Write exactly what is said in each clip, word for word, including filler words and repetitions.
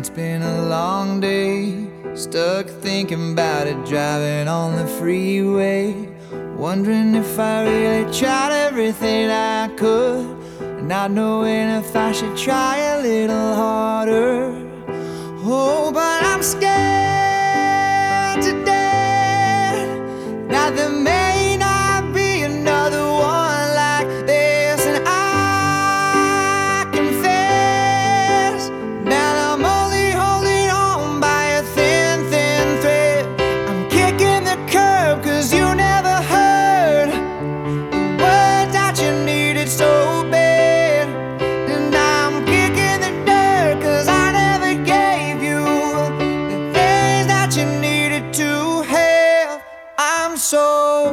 it's been a long day, stuck thinking about it, driving on the freeway, wondering if I really tried everything I could, and not knowing if I should try a little harder. Oh, but I'm scared to death that there may not be another one like this, and I confess that I'm only holding on by a thin, thin thread. I'm kicking the curb 'cause you never heard the words that you needed so bad, and I'm kicking the dirt 'cause I never gave you the things that you needed to have. I'm so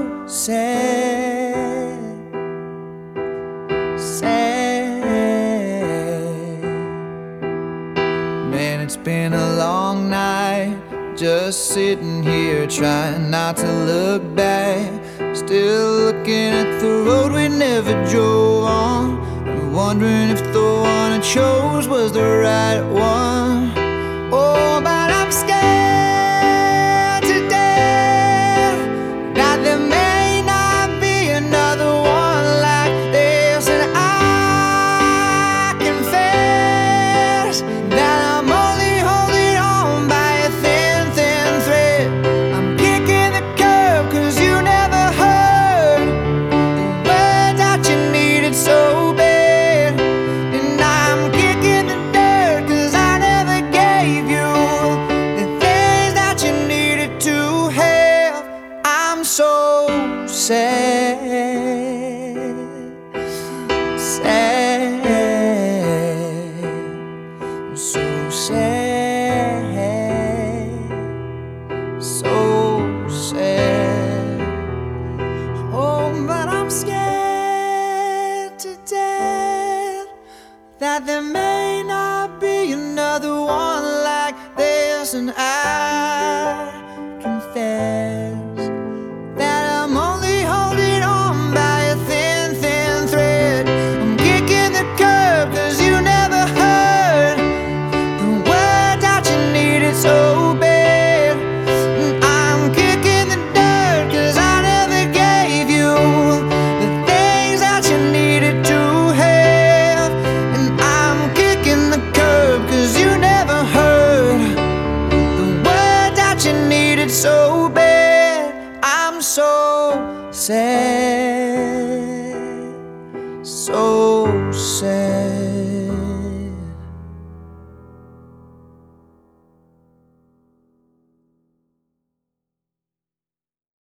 sad, sad. Man, it's been a long night, just sitting here trying not to look back, still looking at the road we never drove on, and wondering if the one I chose was the right one. Oh, but I'm scared to death that there may not be another one like this, and I confess that I'm only holding on by a thin, thin thread. I'm kicking the curb 'cause you never heard the words that you needed so bad, and I'm kicking the dirt 'cause I never gave you the things that you needed to have. I'm so sad, sad, so sad, so sad. Oh, but I'm scared to death that there may not be another one like this, and I confess that I'm only holding on by a thin, thin thread. I'm kicking the curb 'cause you never heard the words that you needed so bad, and I'm kicking the dirt 'cause I never gave you the things that you needed to have, and I'm kicking the curb 'cause you never heard the words that you needed so bad. I'm so sad, so sad.